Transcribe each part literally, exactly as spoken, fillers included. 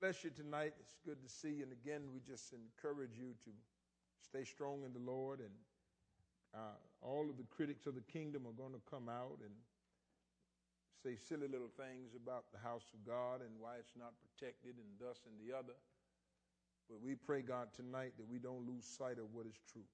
Bless you tonight. It's good to see you. And again, we just encourage you to stay strong in the Lord. And uh, all of the critics of the kingdom are going to come out and say silly little things about the house of God and why it's not protected and thus and the other. But we pray, God, tonight that we don't lose sight of what is true.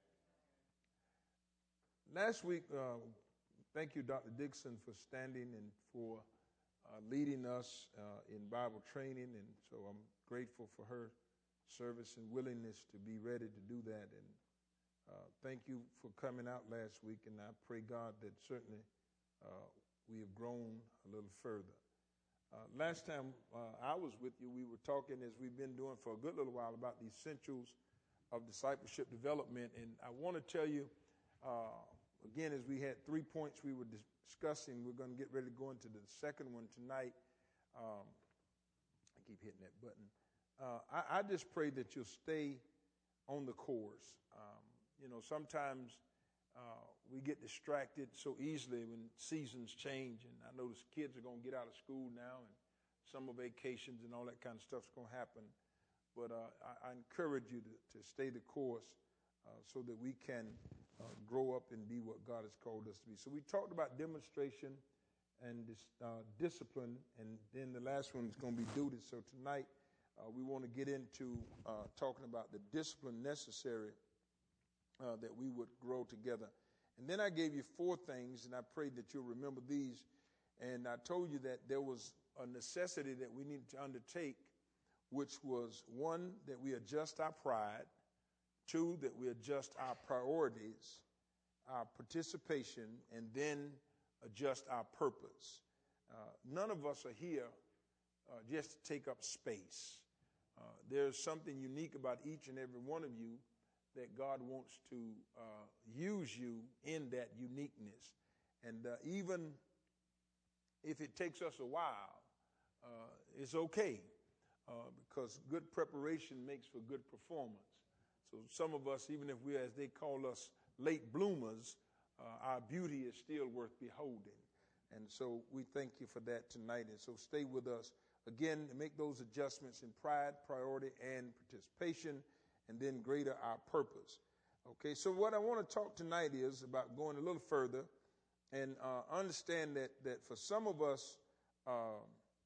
Last week, uh, thank you, Doctor Dixon, for standing and for Uh, leading us uh, in Bible training, and so I'm grateful for her service and willingness to be ready to do that. And uh, thank you for coming out last week, and I pray, God, that certainly uh, we have grown a little further. Uh, last time uh, I was with you, we were talking, as we've been doing for a good little while, about the essentials of discipleship development, and I want to tell you, uh, again, as we had three points we were discussing, we're going to get ready to go into the second one tonight. Um, I keep hitting that button. Uh, I, I just pray that you'll stay on the course. Um, you know, sometimes uh, we get distracted so easily when seasons change, and I notice kids are going to get out of school now, and summer vacations and all that kind of stuff is going to happen. But uh, I, I encourage you to, to stay the course uh, so that we can Uh, grow up and be what God has called us to be. So we talked about demonstration and dis, uh, discipline, and then the last one is going to be duty. So tonight uh, we want to get into uh, talking about the discipline necessary uh, that we would grow together. And then I gave you four things, and I prayed that you'll remember these. And I told you that there was a necessity that we needed to undertake, which was, one, that we adjust our pride. Two, that we adjust our priorities, our participation, and then adjust our purpose. Uh, none of us are here uh, just to take up space. Uh, there's something unique about each and every one of you that God wants to uh, use you in that uniqueness. And uh, even if it takes us a while, uh, it's okay uh, because good preparation makes for good performance. So some of us, even if we're, as they call us, late bloomers, uh, our beauty is still worth beholding. And so we thank you for that tonight. And so stay with us. Again, to make those adjustments in pride, priority, and participation, and then greater our purpose. Okay, so what I want to talk tonight is about going a little further and uh, understand that, that for some of us, uh,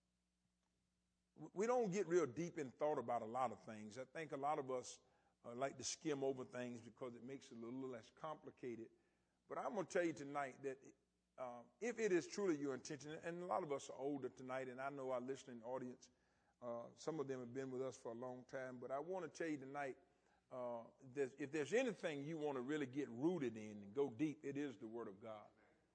we don't get real deep in thought about a lot of things. I think a lot of us I like to skim over things because it makes it a little less complicated. But I'm going to tell you tonight that uh, if it is truly your intention, and a lot of us are older tonight, and I know our listening audience, uh, some of them have been with us for a long time, but I want to tell you tonight, uh, that if there's anything you want to really get rooted in and go deep, it is the Word of God.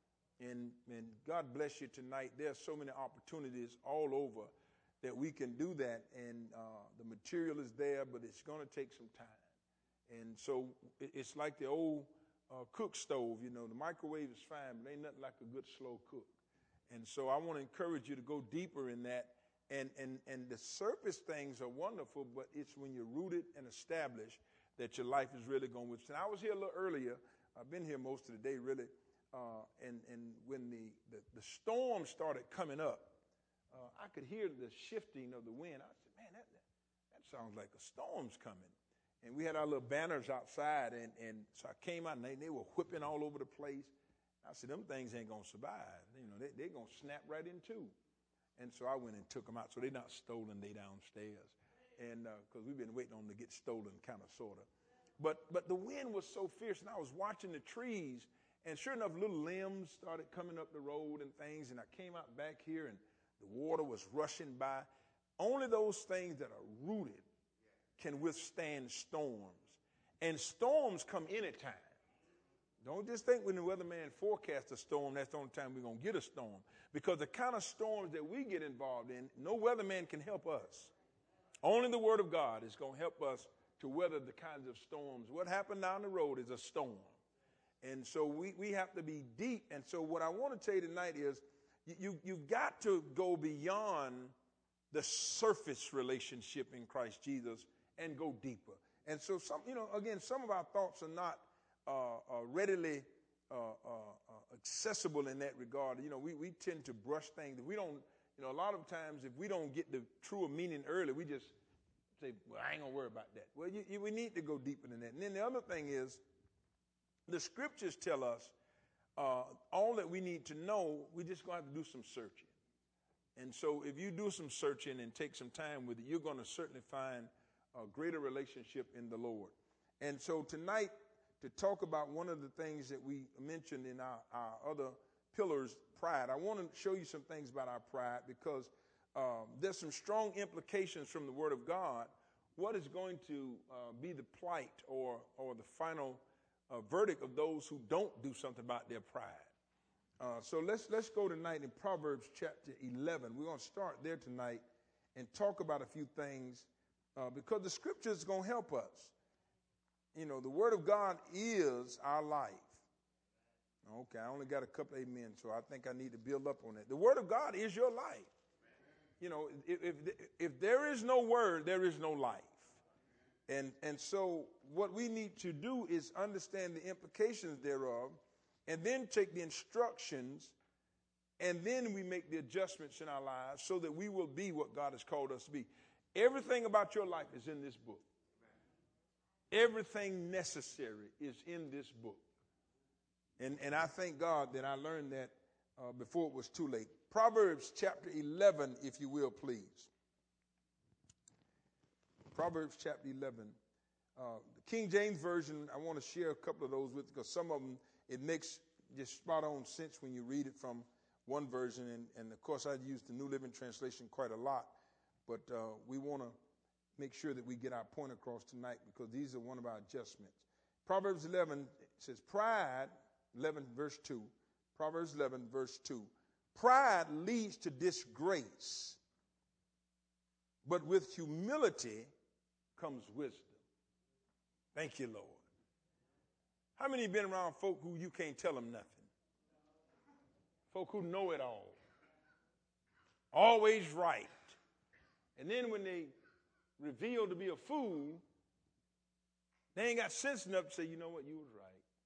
And, and God bless you tonight. There are so many opportunities all over that we can do that, and uh, the material is there, but it's going to take some time. And so it's like the old uh, cook stove, you know, the microwave is fine, but ain't nothing like a good slow cook. And so I want to encourage you to go deeper in that. And, and, and the surface things are wonderful, but it's when you're rooted and established that your life is really going to withstand. I was here a little earlier. I've been here most of the day, really. Uh, and, and when the, the, the storm started coming up, Uh, I could hear the shifting of the wind. I said, man, that, that, that sounds like a storm's coming. And we had our little banners outside, and, and so I came out, and they, they were whipping all over the place. I said, them things ain't going to survive. You know, they, they're going to snap right in two. And so I went and took them out. So they're not stolen, they downstairs. And because uh, we've been waiting on them to get stolen, kind of, sort of. But, but the wind was so fierce, and I was watching the trees, and sure enough, little limbs started coming up the road and things, and I came out back here, and the water was rushing by. Only those things that are rooted can withstand storms. And storms come anytime. Don't just think when the weatherman forecasts a storm, that's the only time we're going to get a storm. Because the kind of storms that we get involved in, no weatherman can help us. Only the Word of God is going to help us to weather the kinds of storms. What happened down the road is a storm. And so we, we have to be deep. And so what I want to tell you tonight is, You, you've got to go beyond the surface relationship in Christ Jesus and go deeper. And so, some, you know, again, some of our thoughts are not uh, uh, readily uh, uh, accessible in that regard. You know, we, we tend to brush things. We don't, you You know, a lot of times if we don't get the truer meaning early, we just say, well, I ain't going to worry about that. Well, you, you, we need to go deeper than that. And then the other thing is, the scriptures tell us uh, all that we need to know, we just going to have to do some searching. And so if you do some searching and take some time with it, you're going to certainly find a greater relationship in the Lord. And so tonight, to talk about one of the things that we mentioned in our, our other pillars, pride, I want to show you some things about our pride because um, there's some strong implications from the Word of God. What is going to uh, be the plight or, or the final uh, verdict of those who don't do something about their pride? Uh, so let's let's go tonight in Proverbs chapter eleven. We're going to start there tonight and talk about a few things uh, because the scripture is going to help us. You know, the Word of God is our life. Okay, I only got a couple of amen, so I think I need to build up on that. The Word of God is your life. You know, if, if, if there is no Word, there is no life. And, and so what we need to do is understand the implications thereof and then take the instructions and then we make the adjustments in our lives so that we will be what God has called us to be. Everything about your life is in this book. Everything necessary is in this book. And, and I thank God that I learned that uh, before it was too late. Proverbs chapter eleven, if you will, please. Proverbs chapter eleven. Uh, the King James Version, I want to share a couple of those with you because some of them, it makes just spot on sense when you read it from one version. And, and of course, I use the New Living Translation quite a lot. But uh, we want to make sure that we get our point across tonight because these are one of our adjustments. Proverbs eleven says, pride, eleven verse two, Proverbs eleven verse two, pride leads to disgrace, but with humility comes wisdom. Thank you, Lord. How many have been around folk who you can't tell them nothing? Folk who know it all. Always right. And then when they revealed to be a fool, they ain't got sense enough to say, you know what, you was right.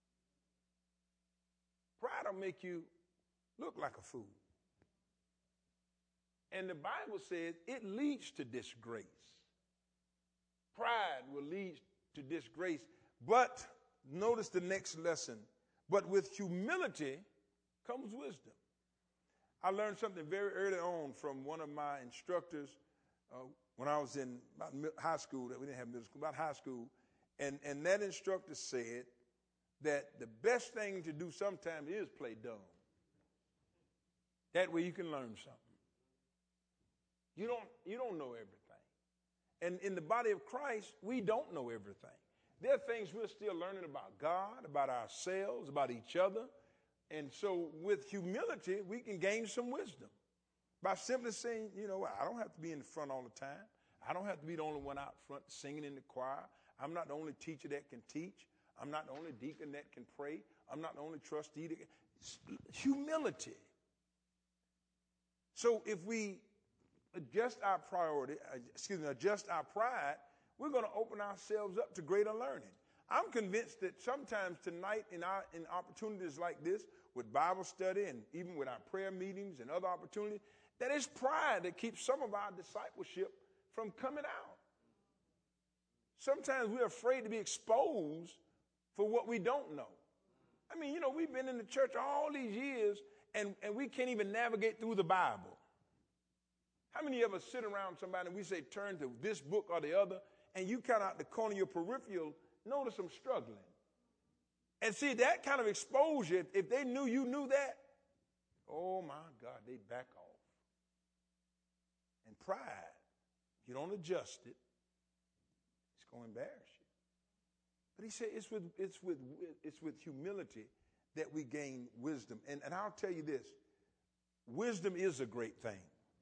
Pride will make you look like a fool. And the Bible says it leads to disgrace. Pride will lead to disgrace. But notice the next lesson. But with humility comes wisdom. I learned something very early on from one of my instructors uh, when I was in about high school. That we didn't have middle school, about high school. And, and that instructor said that the best thing to do sometimes is play dumb. That way you can learn something. You don't, you don't know everything. And in the body of Christ, we don't know everything. There are things we're still learning about God, about ourselves, about each other. And so with humility, we can gain some wisdom by simply saying, you know, I don't have to be in the front all the time. I don't have to be the only one out front singing in the choir. I'm not the only teacher that can teach. I'm not the only deacon that can pray. I'm not the only trustee that can. Humility. So if we adjust our priority, excuse me, adjust our pride, we're going to open ourselves up to greater learning. I'm convinced that sometimes tonight in our in opportunities like this, with Bible study and even with our prayer meetings and other opportunities, that it's pride that keeps some of our discipleship from coming out. Sometimes we're afraid to be exposed for what we don't know. I mean, you know, we've been in the church all these years and, and we can't even navigate through the Bible. How many of us sit around somebody and we say, turn to this book or the other, and you kind of out the corner of your peripheral, notice them struggling. And see, that kind of exposure, if, if they knew you knew that, oh my God, they'd back off. And pride, if you don't adjust it, it's going to embarrass you. But he said it's with, it's with, it's with humility that we gain wisdom. And, and I'll tell you this, wisdom is a great thing.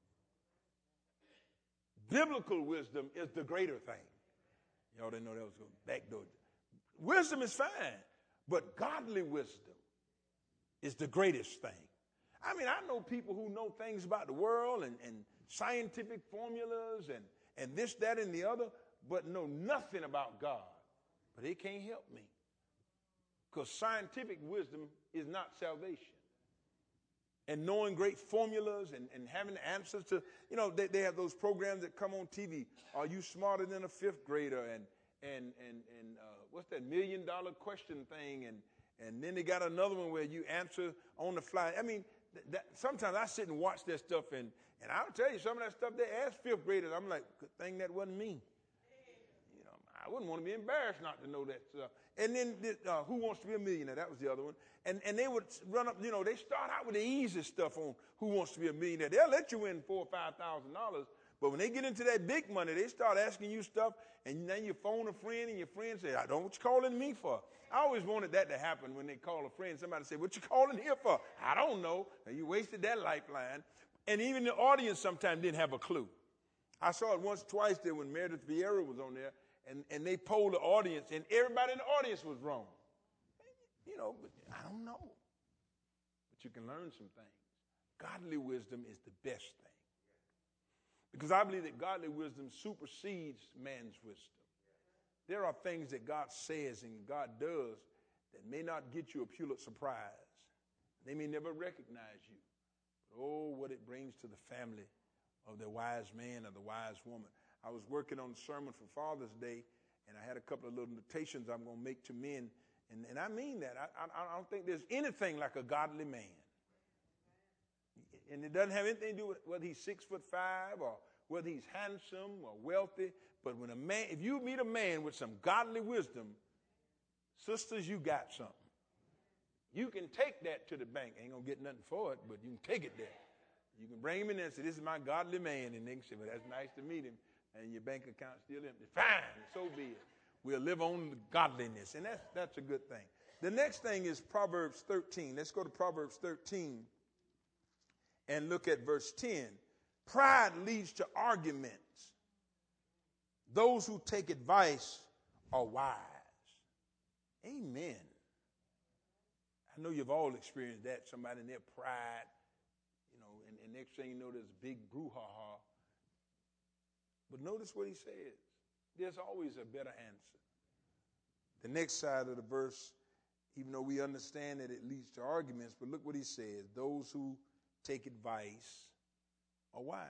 Biblical wisdom is the greater thing. Y'all didn't know that was going backdoor. Wisdom is fine, but godly wisdom is the greatest thing. I mean, I know people who know things about the world and, and scientific formulas and, and this, that, and the other, but know nothing about God. But it can't help me because scientific wisdom is not salvation. and knowing great formulas and, and having answers to, you know, they, they have those programs that come on T V. Are you smarter than a fifth grader? And and and and uh, what's that million dollar question thing? And and then they got another one where you answer on the fly. I mean, th- that, sometimes I sit and watch that stuff, and and I'll tell you some of that stuff they ask fifth graders. I'm like, good thing that wasn't me. You know, I wouldn't want to be embarrassed not to know that stuff. And then uh, Who Wants to Be a Millionaire? That was the other one. And and they would run up, you know, they start out with the easy stuff on Who Wants to Be a Millionaire. They'll let you win four or five thousand dollars, but when they get into that big money, they start asking you stuff, and then you phone a friend, and your friend say, "I don't know what you calling me for." I always wanted that to happen when they call a friend. Somebody say, "What you calling here for?" "I don't know." And you wasted that lifeline. And even the audience sometimes didn't have a clue. I saw it once, twice there when Meredith Vieira was on there, and, and they polled the audience, and everybody in the audience was wrong. You know, but I don't know. But you can learn some things. Godly wisdom is the best thing. Because I believe that godly wisdom supersedes man's wisdom. There are things that God says and God does that may not get you a Pulitzer Prize. They may never recognize you. But oh, what it brings to the family of the wise man or the wise woman. I was working on a sermon for Father's Day, and I had a couple of little notations I'm going to make to men. And, and I mean that. I, I, I don't think there's anything like a godly man. And it doesn't have anything to do with whether he's six foot five or whether he's handsome or wealthy. But when a man, if you meet a man with some godly wisdom, sisters, you got something. You can take that to the bank. Ain't going to get nothing for it, but you can take it there. You can bring him in there and say, "This is my godly man." And they can say, "Well, that's nice to meet him." And your bank account's still empty. Fine, so be it. We'll live on the godliness. And that's, that's a good thing. The next thing is Proverbs thirteen. Let's go to Proverbs thirteen and look at verse ten. Pride leads to arguments. Those who take advice are wise. Amen. I know you've all experienced that. Somebody in their pride, you know, and, and next thing you know, there's a big brouhaha. But notice what he says. There's always a better answer. The next side of the verse, even though we understand that it leads to arguments, but look what he says. Those who take advice are wise.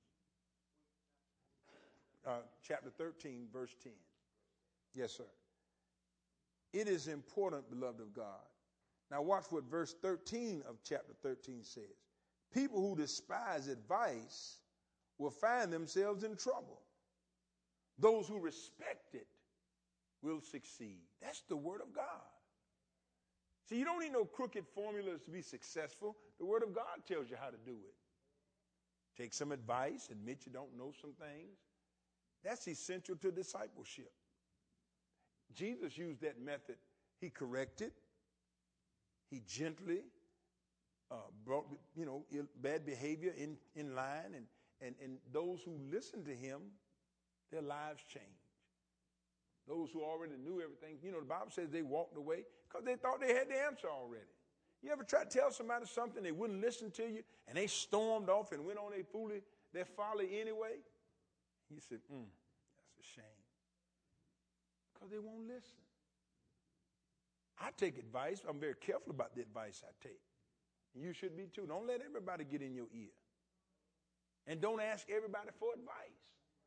Uh, chapter thirteen, verse ten. Yes, sir. It is important, beloved of God. Now watch what verse thirteen of chapter thirteen says. People who despise advice will find themselves in trouble. Those who respect it will succeed. That's the word of God. See, you don't need no crooked formulas to be successful. The word of God tells you how to do it. Take some advice, admit you don't know some things. That's essential to discipleship. Jesus used that method. He corrected. He gently uh, brought, you know, bad behavior in, in line. And, and, and those who listened to him, their lives changed. Those who already knew everything, you know, the Bible says they walked away because they thought they had the answer already. You ever try to tell somebody something, they wouldn't listen to you, and they stormed off and went on their folly, their folly anyway? You said, mm, that's a shame. Because they won't listen. I take advice. I'm very careful about the advice I take. And you should be too. Don't let everybody get in your ear. And don't ask everybody for advice.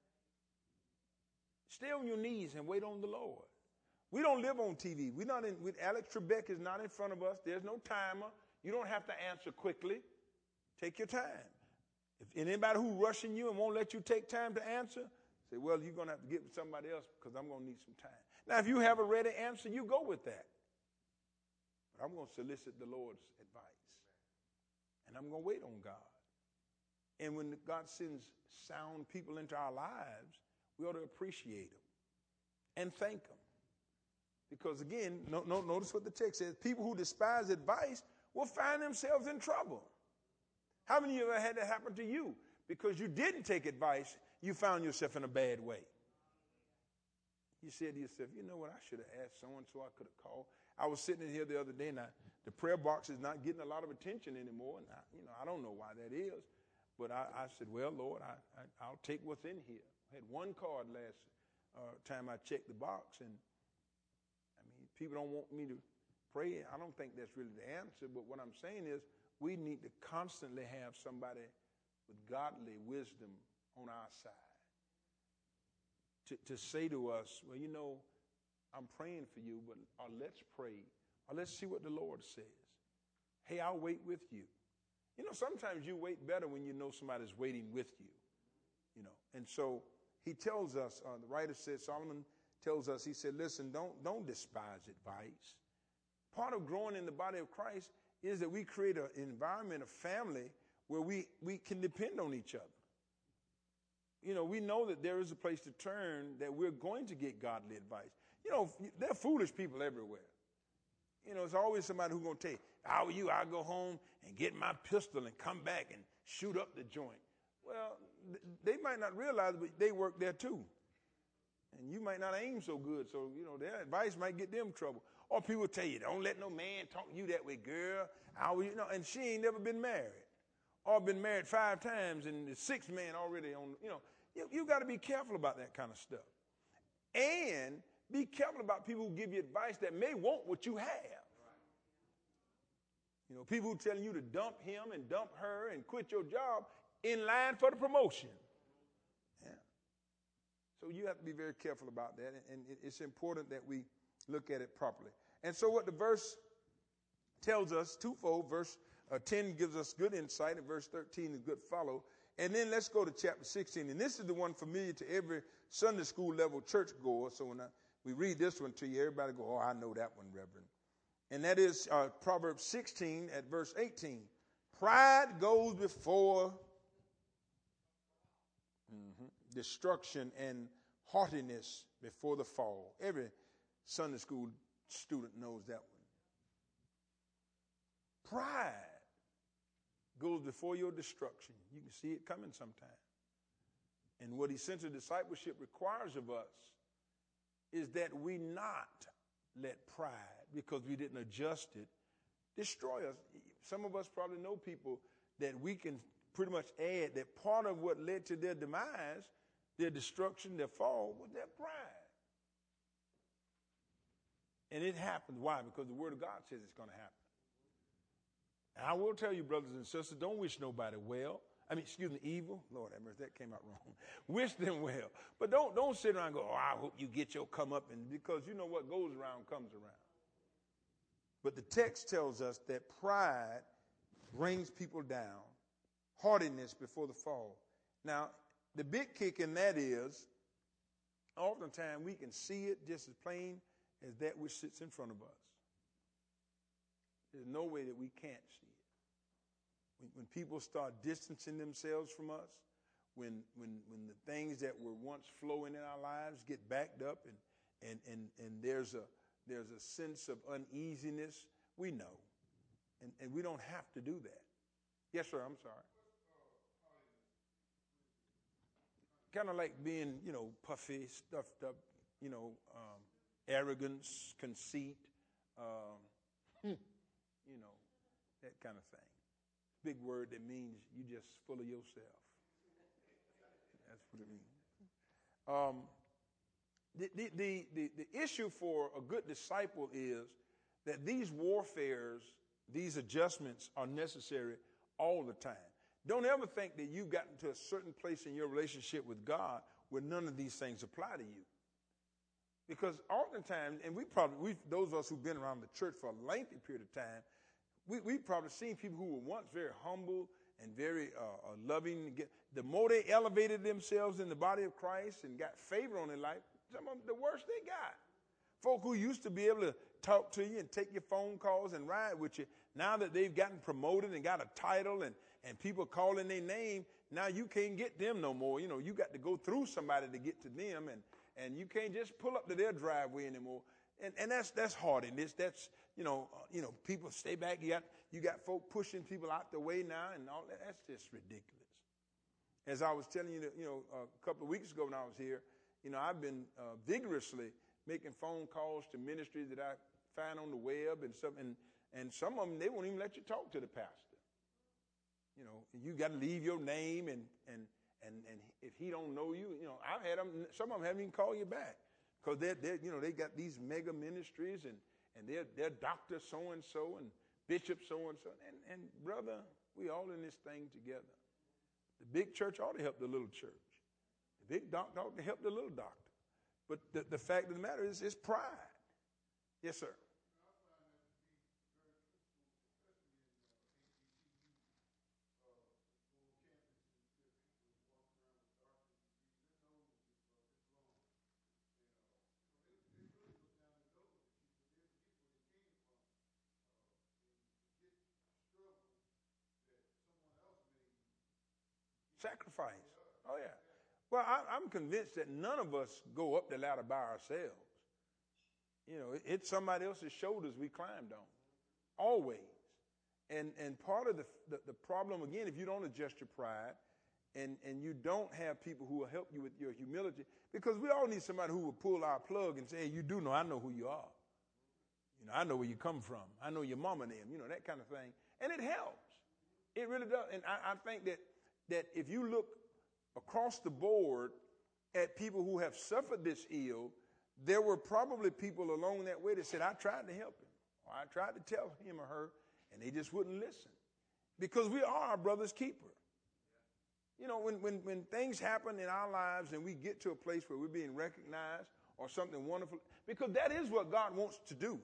Stay on your knees and wait on the Lord. We don't live on T V. We're not in, with Alex Trebek is not in front of us. There's no timer. You don't have to answer quickly. Take your time. If anybody who's rushing you and won't let you take time to answer, say, well, you're going to have to get with somebody else because I'm going to need some time. Now, if you have a ready answer, you go with that. But I'm going to solicit the Lord's advice. And I'm going to wait on God. And when God sends sound people into our lives, we ought to appreciate them and thank them. Because again, no, no, notice what the text says. People who despise advice will find themselves in trouble. How many of you ever had that happen to you? Because you didn't take advice, you found yourself in a bad way. You said to yourself, you know what, I should have asked so-and-so, I could have called. I was sitting in here the other day, and I, the prayer box is not getting a lot of attention anymore. And I, you know, I don't know why that is. But I, I said, well, Lord, I, I, I'll take what's in here. I had one card last uh, time I checked the box, and I mean, people don't want me to pray. I don't think that's really the answer, but what I'm saying is we need to constantly have somebody with godly wisdom on our side to, to say to us, well, you know, I'm praying for you, but or let's pray, or let's see what the Lord says. Hey, I'll wait with you. You know, sometimes you wait better when you know somebody's waiting with you, you know. And so he tells us, uh, the writer said, Solomon tells us, he said, listen, don't, don't despise advice. Part of growing in the body of Christ is that we create an environment, a family, where we, we can depend on each other. You know, we know that there is a place to turn, that we're going to get godly advice. You know, there are foolish people everywhere. You know, it's always somebody who's going to tell you, how are you? I'll go home and get my pistol and come back and shoot up the joint. Well, they might not realize, but they work there too. And you might not aim so good, so, you know, their advice might get them in trouble. Or people tell you, don't let no man talk to you that way, girl. How you know? And she ain't never been married. Or been married five times and the sixth man already on, you know. You, you got to be careful about that kind of stuff. And be careful about people who give you advice that may want what you have. You know, people who telling you to dump him and dump her and quit your job in line for the promotion. Yeah. So you have to be very careful about that, and it's important that we look at it properly. And so what the verse tells us, twofold, verse uh, ten gives us good insight, and verse thirteen is good follow. And then let's go to chapter sixteen, and this is the one familiar to every Sunday school level church goer. So when I, we read this one to you, everybody go, oh, I know that one, Reverend. And that is uh, Proverbs sixteen at verse eighteen. Pride goes before mm-hmm, destruction, and haughtiness before the fall. Every Sunday school student knows that one. Pride goes before your destruction. You can see it coming sometime. And what essential discipleship requires of us is that we not let pride, because we didn't adjust it, destroy us. Some of us probably know people that we can pretty much add that part of what led to their demise, their destruction, their fall, was their pride. And it happens. Why? Because the Word of God says it's going to happen. And I will tell you, brothers and sisters, don't wish nobody well. I mean, excuse me, evil. Lord have mercy, that came out wrong. Wish them well. But don't, don't sit around and go, oh, I hope you get your come up. And because you know what goes around comes around. But the text tells us that pride brings people down, haughtiness before the fall. Now, the big kick in that is, oftentimes we can see it just as plain as that which sits in front of us. There's no way that we can't see it. When, when people start distancing themselves from us, when, when, when the things that were once flowing in our lives get backed up, and, and, and, and there's, a, there's a sense of uneasiness, we know. And, and we don't have to do that. Yes, sir, I'm sorry. Kind of like being, you know, puffy, stuffed up, you know, um, arrogance, conceit, um, you know, that kind of thing. Big word that means you just full of yourself. That's what it means. Um, the, the, the, the, the issue for a good disciple is that these warfares, these adjustments are necessary all the time. Don't ever think that you've gotten to a certain place in your relationship with God where none of these things apply to you. Because oftentimes, and we probably, we those of us who've been around the church for a lengthy period of time, we, we've probably seen people who were once very humble and very uh, uh, loving. The more they elevated themselves in the body of Christ and got favor on their life, some of them, the worse they got. Folk who used to be able to talk to you and take your phone calls and ride with you, now that they've gotten promoted and got a title and, and people calling their name, now you can't get them no more. You know, you got to go through somebody to get to them, and, and you can't just pull up to their driveway anymore. And, and that's that's hard in this. That's, you know, uh, you know, people stay back. You got you got folk pushing people out the way now and all that. That's just ridiculous. As I was telling you, that, you know, a couple of weeks ago when I was here, you know, I've been uh, vigorously making phone calls to ministries that I find on the web and stuff, and and some of them, they won't even let you talk to the pastor. You know, you got to leave your name, and and and and if he don't know you, you know, I've had them. Some of them haven't even called you back because they're, they're you know, they got these mega ministries, and and they're they're doctor so and so, and bishop so-and-so. And, and brother, we all in this thing together. The big church ought to help the little church. The big doctor ought to help the little doctor. But the, the fact of the matter is, it's pride. Yes, sir. Sacrifice. Oh, yeah. Well, I, I'm convinced that none of us go up the ladder by ourselves. You know, it, it's somebody else's shoulders we climbed on. Always. And and part of the, the, the problem, again, if you don't adjust your pride and, and you don't have people who will help you with your humility, because we all need somebody who will pull our plug and say, hey, you do know, I know who you are. You know, I know where you come from. I know your mama and them, you know, that kind of thing. And it helps. It really does. And I, I think that that if you look across the board at people who have suffered this ill, there were probably people along that way that said, I tried to help him, or I tried to tell him or her, and they just wouldn't listen. Because we are our brother's keeper. You know, when, when, when things happen in our lives and we get to a place where we're being recognized or something wonderful, because that is what God wants to do.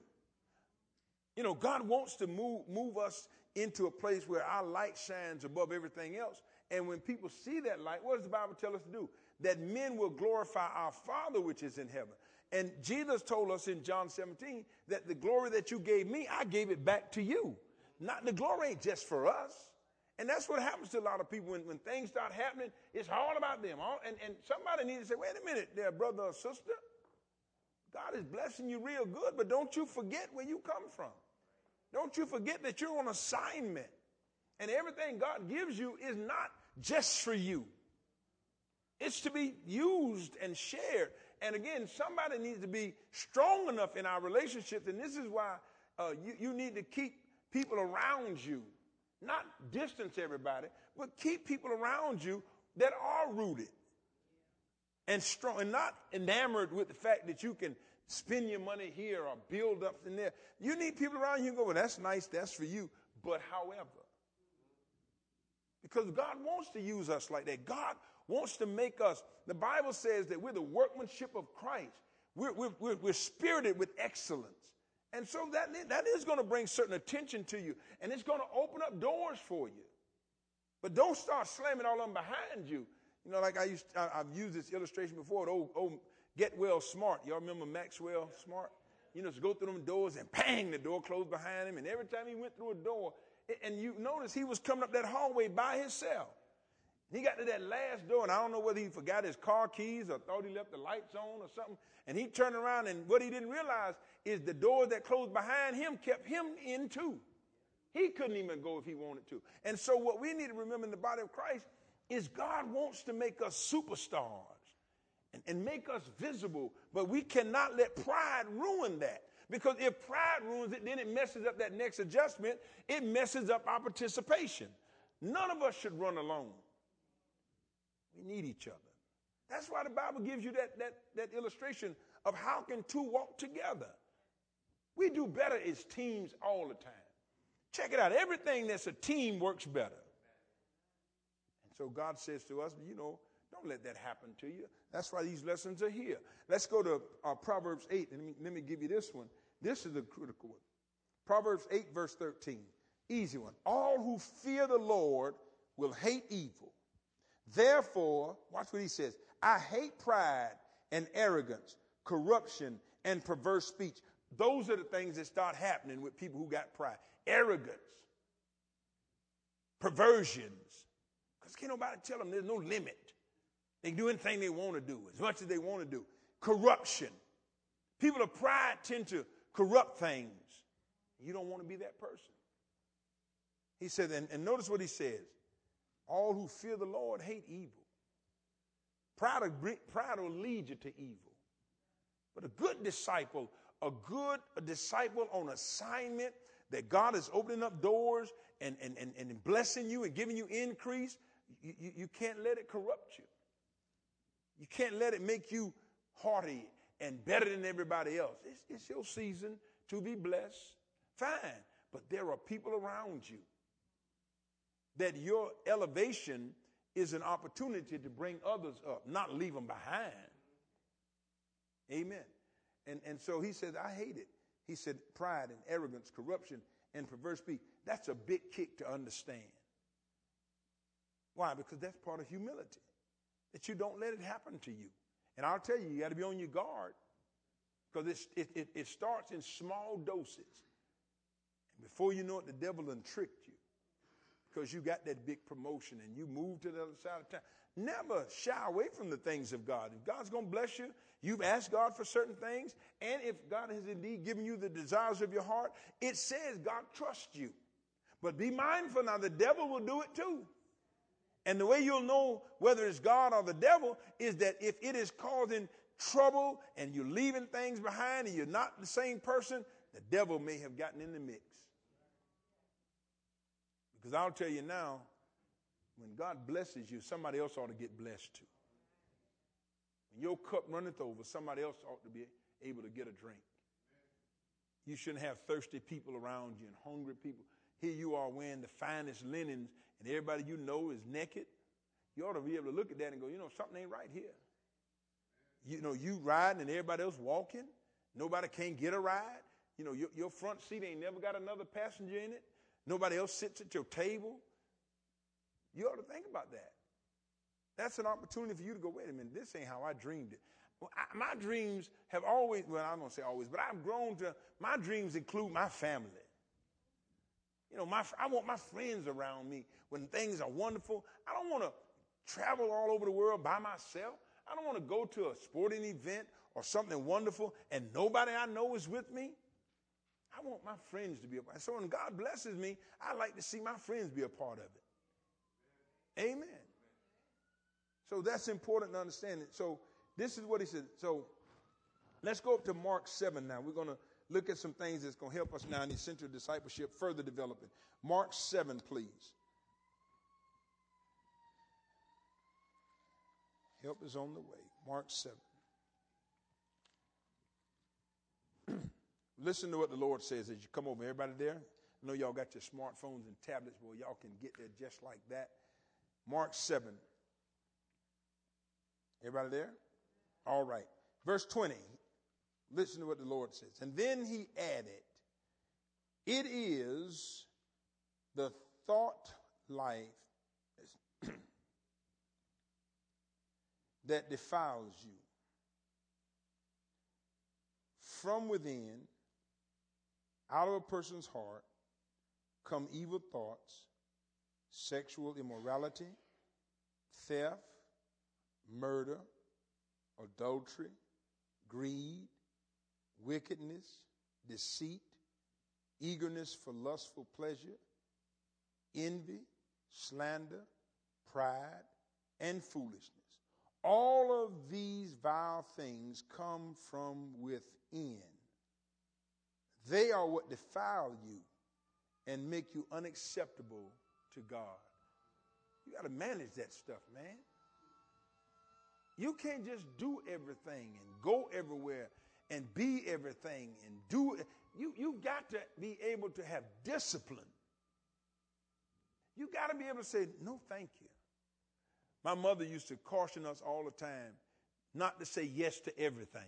You know, God wants to move, move us into a place where our light shines above everything else. And when people see that light, what does the Bible tell us to do? That men will glorify our Father which is in heaven. And Jesus told us in John seventeen that the glory that you gave me, I gave it back to you. Not the glory ain't just for us. And that's what happens to a lot of people when, when things start happening. It's all about them. All, and, and somebody needs to say, wait a minute there, brother or sister. God is blessing you real good, but don't you forget where you come from. Don't you forget that you're on assignment. And everything God gives you is not just for you. It's to be used and shared. And again, somebody needs to be strong enough in our relationships. And this is why uh, you, you need to keep people around you. Not distance everybody, but keep people around you that are rooted and strong and not enamored with the fact that you can spend your money here or build up in there. You need people around you who go, well, that's nice, that's for you. But however, because God wants to use us like that. God wants to make us, the Bible says that we're the workmanship of Christ. We're, we're, we're, we're spirited with excellence. And so that, that is going to bring certain attention to you. And it's going to open up doors for you. But don't start slamming all of them behind you. You know, like I used, I, I've used this illustration before, the old, old Get Well Smart. Y'all remember Maxwell Smart? You know, to go through them doors and bang, the door closed behind him. And every time he went through a door, and you notice he was coming up that hallway by himself. He got to that last door, and I don't know whether he forgot his car keys or thought he left the lights on or something. And he turned around, and what he didn't realize is the door that closed behind him kept him in too. He couldn't even go if he wanted to. And so what we need to remember in the body of Christ is God wants to make us superstars and, and make us visible, but we cannot let pride ruin that. Because if pride ruins it, then it messes up that next adjustment. It messes up our participation. None of us should run alone. We need each other. That's why the Bible gives you that, that, that illustration of how can two walk together. We do better as teams all the time. Check it out. Everything that's a team works better. And so God says to us, you know, don't let that happen to you. That's why these lessons are here. Let's go to uh, Proverbs eight, and let me, let me give you this one. This is a critical one. Proverbs eight, verse thirteen. Easy one. All who fear the Lord will hate evil. Therefore, watch what he says. I hate pride and arrogance, corruption, and perverse speech. Those are the things that start happening with people who got pride. Arrogance, perversions. Because can't nobody tell them there's no limit. They can do anything they want to do, as much as they want to do. Corruption. People of pride tend to corrupt things. You don't want to be that person. He said, and, and notice what he says. All who fear the Lord hate evil. Pride will, pride will lead you to evil. But a good disciple, a good a disciple on assignment, that God is opening up doors and, and, and, and blessing you and giving you increase, you, you, you can't let it corrupt you. You can't let it make you haughty and better than everybody else. It's, it's your season to be blessed. Fine. but there are people around you that your elevation is an opportunity to bring others up, not leave them behind. Amen. And, and so he said, I hate it. He said, pride and arrogance, corruption, and perverse speech. That's a big kick to understand. Why? Because that's part of humility, that you don't let it happen to you. And I'll tell you, you got to be on your guard, because it, it, it starts in small doses. And before you know it, the devil done tricked you, because you got that big promotion and you move to the other side of town. Never shy away from the things of God. If God's going to bless you, you've asked God for certain things, and if God has indeed given you the desires of your heart, it says God trusts you. But be mindful now, the devil will do it too. And the way you'll know whether it's God or the devil is that if it is causing trouble and you're leaving things behind and you're not the same person, the devil may have gotten in the mix. Because I'll tell you now, when God blesses you, somebody else ought to get blessed too. When your cup runneth over, somebody else ought to be able to get a drink. You shouldn't have thirsty people around you and hungry people. Here you are wearing the finest linens, and everybody you know is naked. You ought to be able to look at that and go, you know, something ain't right here. You know, you riding and everybody else walking. Nobody can't get a ride. You know, your, your front seat ain't never got another passenger in it. Nobody else sits at your table. You ought to think about that. That's an opportunity for you to go, wait a minute, this ain't how I dreamed it. Well, I, my dreams have always, well, I'm going to say always, but I've grown to, my dreams include my family. You know, my, I want my friends around me when things are wonderful. I don't want to travel all over the world by myself. I don't want to go to a sporting event or something wonderful and nobody I know is with me. I want my friends to be a part. So when God blesses me, I like to see my friends be a part of it. Amen. So that's important to understand it. So this is what he said. So let's go up to Mark seven now. We're going to look at some things that's going to help us now in essential discipleship, further developing. Mark seven, please. Help is on the way. Mark seven. Listen to what the Lord says as you come over. Everybody there? I know y'all got your smartphones and tablets where y'all can get there just like that. Mark seven. Everybody there? All right. Verse twenty. Listen to what the Lord says. And then he added, it is the thought life that defiles you. From within, out of a person's heart, come evil thoughts, sexual immorality, theft, murder, adultery, greed, wickedness, deceit, eagerness for lustful pleasure, envy, slander, pride, and foolishness. All of these vile things come from within. They are what defile you and make you unacceptable to God. You got to manage that stuff, man. You can't just do everything and go everywhere and be everything and do it. You, you got to be able to have discipline. You got to be able to say, no, thank you. My mother used to caution us all the time not to say yes to everything.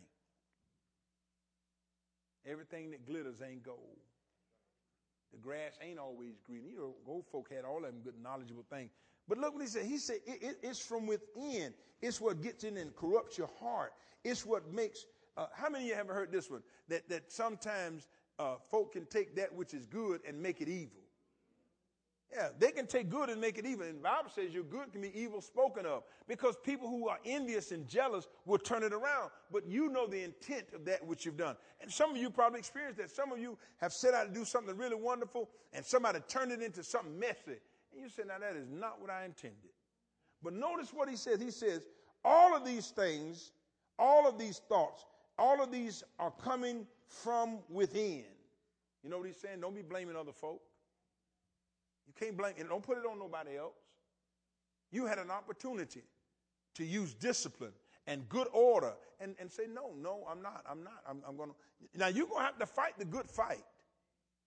Everything that glitters ain't gold. The grass ain't always green. You know, old folk had all of them good, knowledgeable things. But look what he said. He said it, it, it's from within. It's what gets in and corrupts your heart. It's what makes, uh, how many of you have ever heard this one? That, that sometimes uh, folk can take that which is good and make it evil. Yeah, they can take good and make it evil. And the Bible says your good can be evil spoken of, because people who are envious and jealous will turn it around. But you know the intent of that which you've done. And some of you probably experienced that. Some of you have set out to do something really wonderful and somebody turned it into something messy. And you say, now that is not what I intended. But notice what he says. He says, all of these things, all of these thoughts, all of these are coming from within. You know what he's saying? Don't be blaming other folk. You can't blame it. Don't put it on nobody else. You had an opportunity to use discipline and good order and, and say, no, no, I'm not. I'm not. I'm, I'm going to. Now, you're going to have to fight the good fight.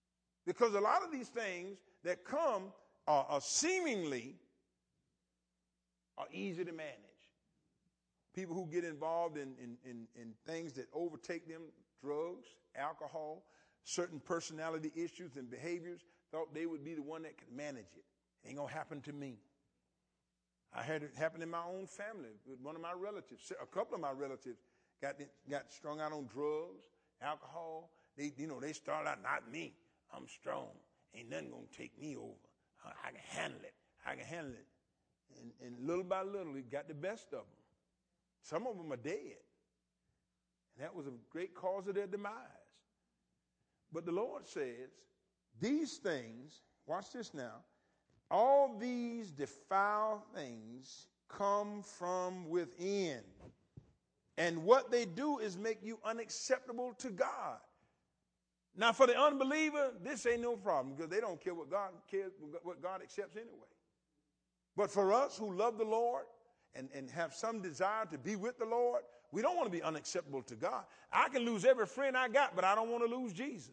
Because a lot of these things that come are, are seemingly are easy to manage. People who get involved in, in, in, in things that overtake them, drugs, alcohol, certain personality issues and behaviors, thought they would be the one that could manage it. It ain't going to happen to me. I had it happen in my own family with one of my relatives. A couple of my relatives got got strung out on drugs, alcohol. They, you know, they started out, not me. I'm strong. Ain't nothing going to take me over. I, I can handle it. I can handle it. And, and little by little, it got the best of them. Some of them are dead. And that was a great cause of their demise. But the Lord says, these things, watch this now, all these defiled things come from within. And what they do is make you unacceptable to God. Now, for the unbeliever, this ain't no problem because they don't care what God cares, what God accepts anyway. But for us who love the Lord and, and have some desire to be with the Lord, we don't want to be unacceptable to God. I can lose every friend I got, but I don't want to lose Jesus.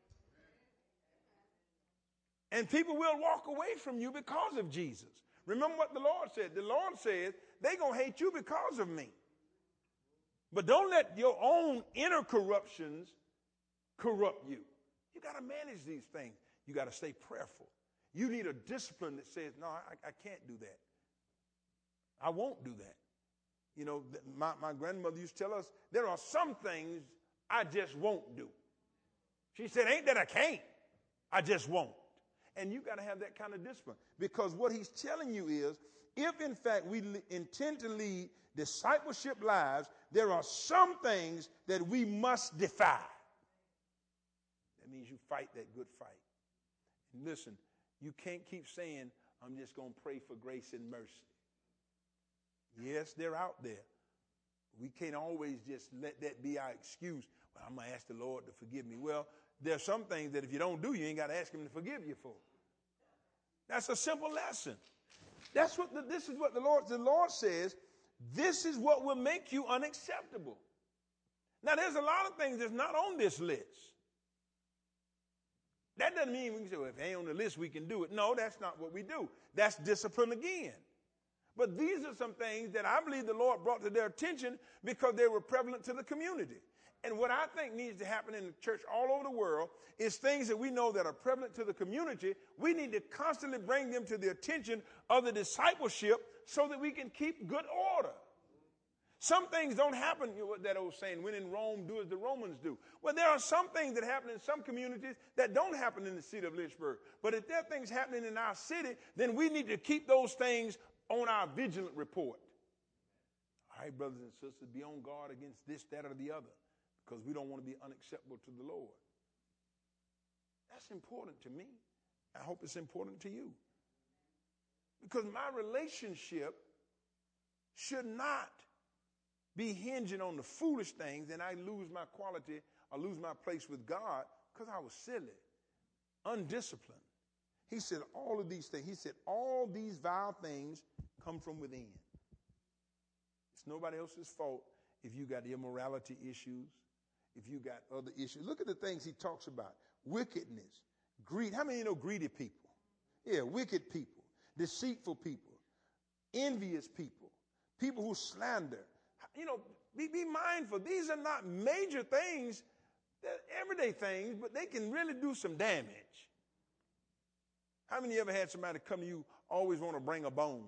And people will walk away from you because of Jesus. Remember what the Lord said. The Lord said, they're going to hate you because of me. But don't let your own inner corruptions corrupt you. You got to manage these things. You got to stay prayerful. You need a discipline that says, no, I, I can't do that. I won't do that. You know, my, my grandmother used to tell us, there are some things I just won't do. She said, ain't that I can't. I just won't. And you got to have that kind of discipline. Because what he's telling you is, if in fact we li- intend to lead discipleship lives, there are some things that we must defy. That means you fight that good fight. And listen, you can't keep saying, I'm just going to pray for grace and mercy. Yes, they're out there. We can't always just let that be our excuse. Well, I'm going to ask the Lord to forgive me. Well, there's some things that if you don't do, you ain't got to ask him to forgive you for. That's a simple lesson. That's what the, this is what the Lord, the Lord says, this is what will make you unacceptable. Now, there's a lot of things that's not on this list. That doesn't mean we can say, well, if it ain't on the list, we can do it. No, that's not what we do. That's discipline again. But these are some things that I believe the Lord brought to their attention because they were prevalent to the community. And what I think needs to happen in the church all over the world is things that we know that are prevalent to the community. We need to constantly bring them to the attention of the discipleship so that we can keep good order. Some things don't happen, you know, what that old saying, when in Rome, do as the Romans do. Well, there are some things that happen in some communities that don't happen in the city of Lynchburg. But if there are things happening in our city, then we need to keep those things on our vigilant report. All right, brothers and sisters, be on guard against this, that, or the other, because we don't want to be unacceptable to the Lord. That's important to me. I hope it's important to you. Because my relationship should not be hinging on the foolish things and I lose my quality or lose my place with God because I was silly, undisciplined. He said all of these things. He said all these vile things come from within. It's nobody else's fault if you got immorality issues, if you got other issues. Look at the things he talks about. Wickedness, greed. How many of you know greedy people? Yeah, wicked people, deceitful people, envious people, people who slander. You know, be, be mindful. These are not major things, they're everyday things, but they can really do some damage. How many of you ever had somebody come to you, always want to bring a bone?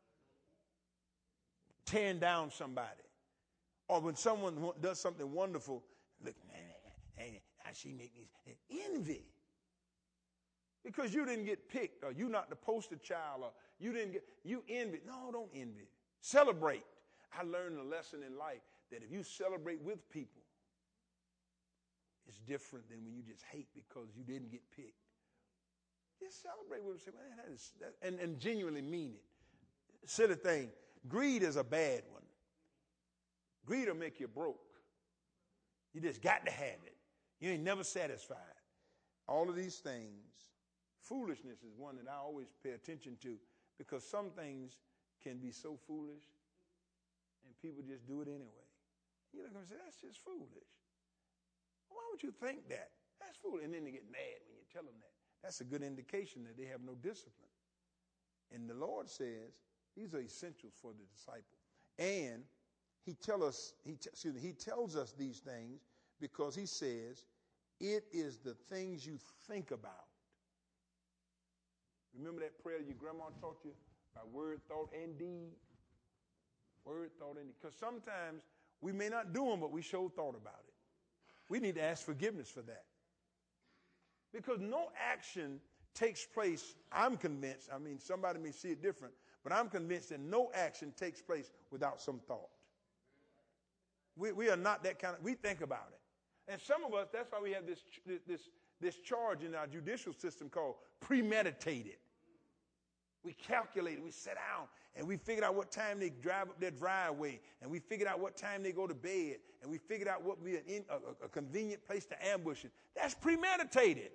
Tearing down somebody. Or when someone does something wonderful, look, man, how she make me envy. Because you didn't get picked, or you not the poster child, or you didn't get, you envy. No, don't envy. Celebrate. I learned a lesson in life that if you celebrate with people, it's different than when you just hate because you didn't get picked. Just celebrate with them. Say, man, that is, that, and, and genuinely mean it. Silly thing. Greed is a bad one. Greed will make you broke. You just got to have it. You ain't never satisfied. All of these things. Foolishness is one that I always pay attention to because some things can be so foolish and people just do it anyway. You look at them and say, that's just foolish. Why would you think that? That's foolish. And then they get mad when you tell them that. That's a good indication that they have no discipline. And the Lord says these are essentials for the disciple. And he tell us, he t- excuse me, he tells us these things because he says it is the things you think about. Remember that prayer your grandma taught you about word, thought, and deed? Word, thought, and deed. Because sometimes we may not do them, but we sure thought about it. We need to ask forgiveness for that. Because no action takes place, I'm convinced, I mean, somebody may see it different, but I'm convinced that no action takes place without some thought. We, we are not that kind of, we think about it. And some of us, that's why we have this, this, this charge in our judicial system called premeditated. We calculate it, we sit down, and we figured out what time they drive up their driveway, and we figured out what time they go to bed, and we figured out what would be an in, a, a convenient place to ambush it. That's premeditated.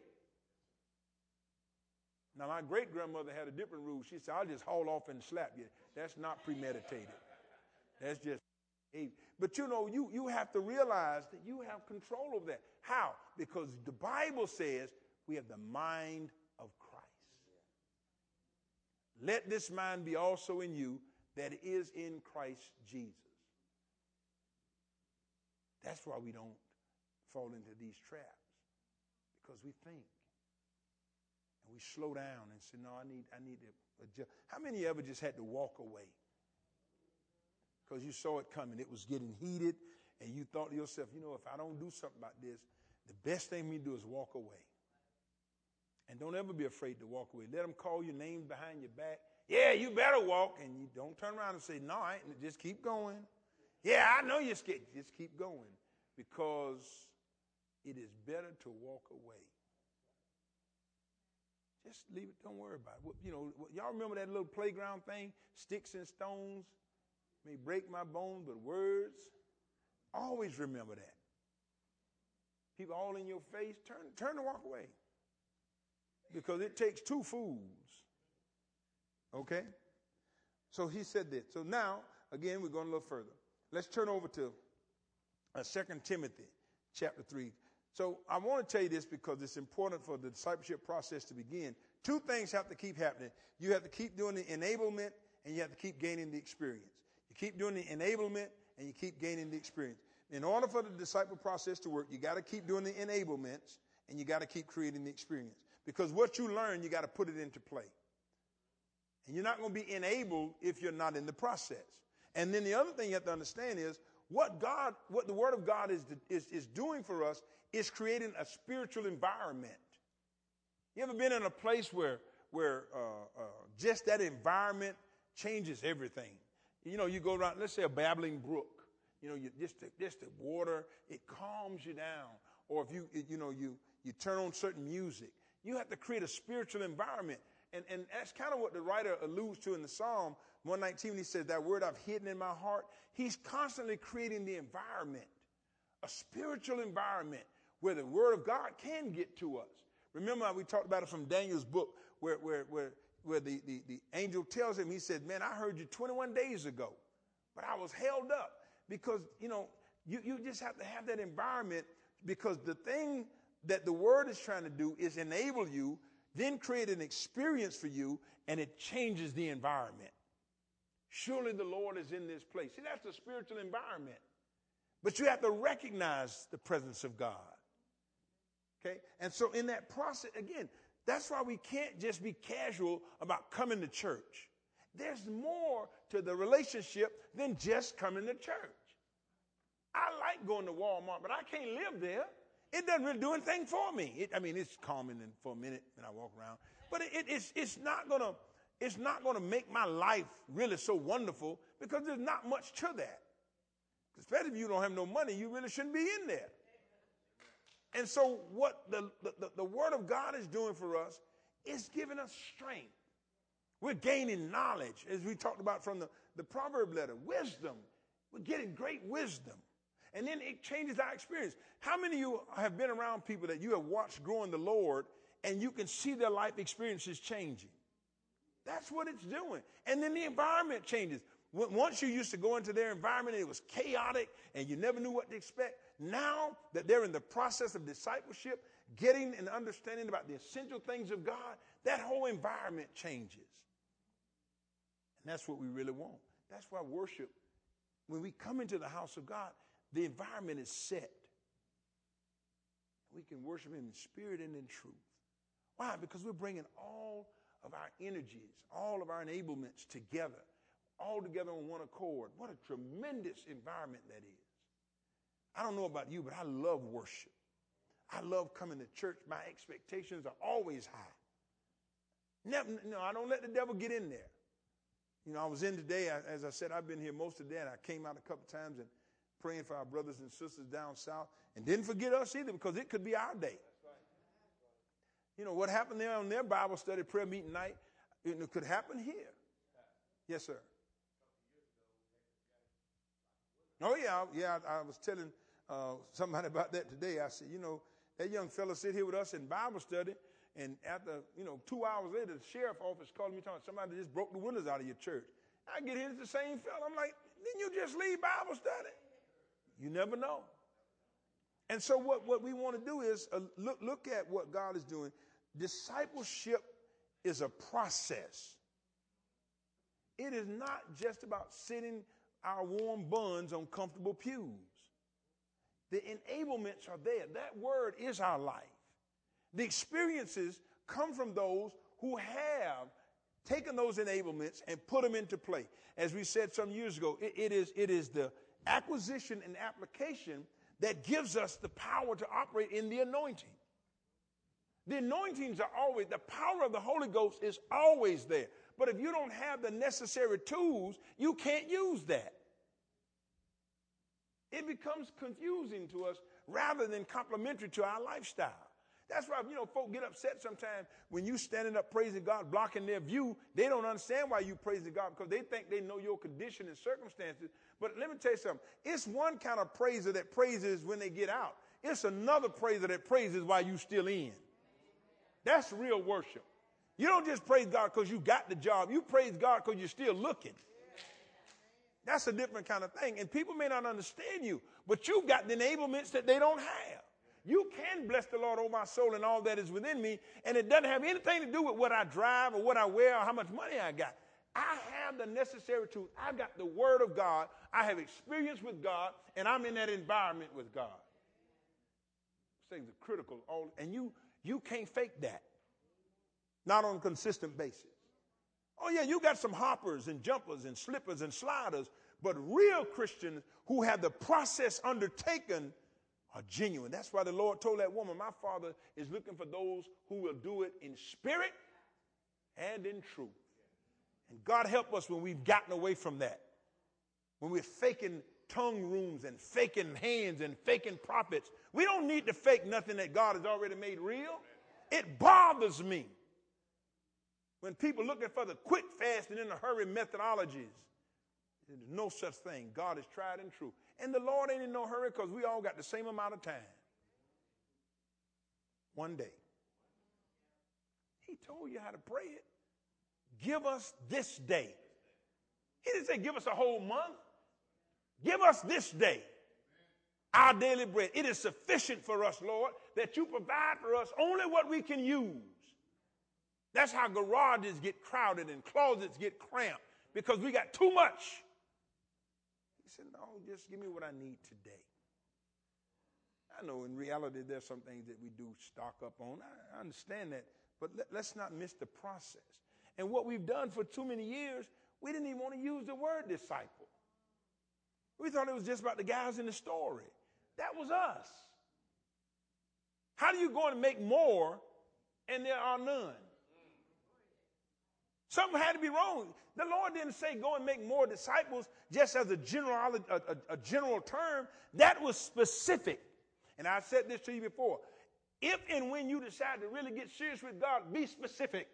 Now, my great-grandmother had a different rule. She said, I'll just haul off and slap you. That's not premeditated. That's just, but you know, you, you have to realize that you have control over that. How? Because the Bible says we have the mind of Christ. Let this mind be also in you that is in Christ Jesus. That's why we don't fall into these traps, because we think. And we slow down and say, no, I need, I need to adjust. How many of you ever just had to walk away? Because you saw it coming. It was getting heated, and you thought to yourself, you know, if I don't do something about this, the best thing we do is walk away. And don't ever be afraid to walk away. Let them call your name behind your back. Yeah, you better walk. And you don't turn around and say, no, I ain't. Just keep going. Yeah, I know you're scared. Just keep going, because it is better to walk away. Just leave it. Don't worry about it. You know, y'all remember that little playground thing? Sticks and stones may break my bones, but words. Always remember that. People all in your face. Turn, turn and walk away. Because it takes two fools. Okay? So he said that. So now, again, we're going a little further. Let's turn over to uh, Second Timothy chapter three. So I want to tell you this because it's important for the discipleship process to begin. Two things have to keep happening. You have to keep doing the enablement, and you have to keep gaining the experience. You keep doing the enablement, and you keep gaining the experience. In order for the disciple process to work, you got to keep doing the enablements, and you got to keep creating the experience. Because what you learn, you got to put it into play. And you're not going to be enabled if you're not in the process. And then the other thing you have to understand is what God, what the Word of God is, is, is doing for us is creating a spiritual environment. You ever been in a place where, where uh, uh, just that environment changes everything? You know, you go around, let's say a babbling brook. You know, you, just, the, just the water, it calms you down. Or if you, you know, you, you turn on certain music. You have to create a spiritual environment. And, and that's kind of what the writer alludes to in the Psalm one nineteen when he says, that word I've hidden in my heart. He's constantly creating the environment, a spiritual environment where the word of God can get to us. Remember, we talked about it from Daniel's book where, where, where, where the, the, the angel tells him, he said, man, I heard you twenty-one days ago, but I was held up because, you know, you, you just have to have that environment, because the thing that the word is trying to do is enable you, then create an experience for you, and it changes the environment. Surely the Lord is in this place. See, that's the spiritual environment. But you have to recognize the presence of God. Okay? And so in that process, again, that's why we can't just be casual about coming to church. There's more to the relationship than just coming to church. I like going to Walmart, but I can't live there. It doesn't really do anything for me. It, I mean, it's calming for a minute when I walk around, but it, it, it's it's not gonna it's not gonna make my life really so wonderful, because there's not much to that. Especially if you don't have no money, you really shouldn't be in there. And so, what the the, the Word of God is doing for us is giving us strength. We're gaining knowledge, as we talked about from the the proverb letter, wisdom. We're getting great wisdom. And then it changes our experience. How many of you have been around people that you have watched grow in the Lord, and you can see their life experiences changing? That's what it's doing. And then the environment changes. Once you used to go into their environment and it was chaotic and you never knew what to expect. Now that they're in the process of discipleship, getting and understanding about the essential things of God, that whole environment changes. And that's what we really want. That's why worship, when we come into the house of God, the environment is set. We can worship him in spirit and in truth. Why? Because we're bringing all of our energies, all of our enablements together, all together on one accord. What a tremendous environment that is. I don't know about you, but I love worship. I love coming to church. My expectations are always high. Never, no, I don't let the devil get in there. You know, I was in today, as I said, I've been here most of the day, and I came out a couple times and praying for our brothers and sisters down south. And didn't forget us either, because it could be our day. You know, what happened there on their Bible study prayer meeting night, it could happen here. Yes, sir. Oh, yeah, yeah, I, I was telling uh, somebody about that today. I said, you know, that young fella sit here with us in Bible study, and after, you know, two hours later, the sheriff office called me talking, somebody just broke the windows out of your church. I get here, it's the same fella. I'm like, didn't you just leave Bible study? You never know. And so what, what we want to do is uh, look, look at what God is doing. Discipleship is a process. It is not just about sitting our warm buns on comfortable pews. The enablements are there. That word is our life. The experiences come from those who have taken those enablements and put them into play. As we said some years ago, it, it is, it is the acquisition and application that gives us the power to operate in the anointing. The anointings are always, the power of the Holy Ghost is always there. But if you don't have the necessary tools, you can't use that. It becomes confusing to us rather than complementary to our lifestyle. That's why, you know, folk get upset sometimes when you standing up praising God, blocking their view. They don't understand why you praising God, because they think they know your condition and circumstances. But let me tell you something. It's one kind of praiser that praises when they get out. It's another praiser that praises while you still in. That's real worship. You don't just praise God because you got the job. You praise God because you're still looking. That's a different kind of thing. And people may not understand you, but you've got the enablements that they don't have. You can bless the Lord, oh my soul, and all that is within me, and it doesn't have anything to do with what I drive or what I wear or how much money I got. I have the necessary tools. I've got the word of God. I have experience with God, and I'm in that environment with God. Things are critical, and you, you can't fake that. Not on a consistent basis. Oh, yeah, you got some hoppers and jumpers and slippers and sliders, but real Christians who have the process undertaken are genuine. That's why the Lord told that woman, my Father is looking for those who will do it in spirit and in truth. And God help us when we've gotten away from that. When we're faking tongue rooms and faking hands and faking prophets. We don't need to fake nothing that God has already made real. It bothers me when people looking for the quick, fast, and in a hurry methodologies. There's no such thing. God is tried and true. And the Lord ain't in no hurry, because we all got the same amount of time. One day. He told you how to pray it. Give us this day. He didn't say give us a whole month. Give us this day our daily bread. It is sufficient for us, Lord, that you provide for us only what we can use. That's how garages get crowded and closets get cramped, because we got too much. He said, no, just give me what I need today. I know in reality there's some things that we do stock up on. I understand that, but let, let's not miss the process. And what we've done for too many years, we didn't even want to use the word disciple. We thought it was just about the guys in the story. That was us. How do you go and make more and there are none? Something had to be wrong. The Lord didn't say go and make more disciples just as a general, a, a, a general term. That was specific. And I said this to you before. If and when you decide to really get serious with God, be specific.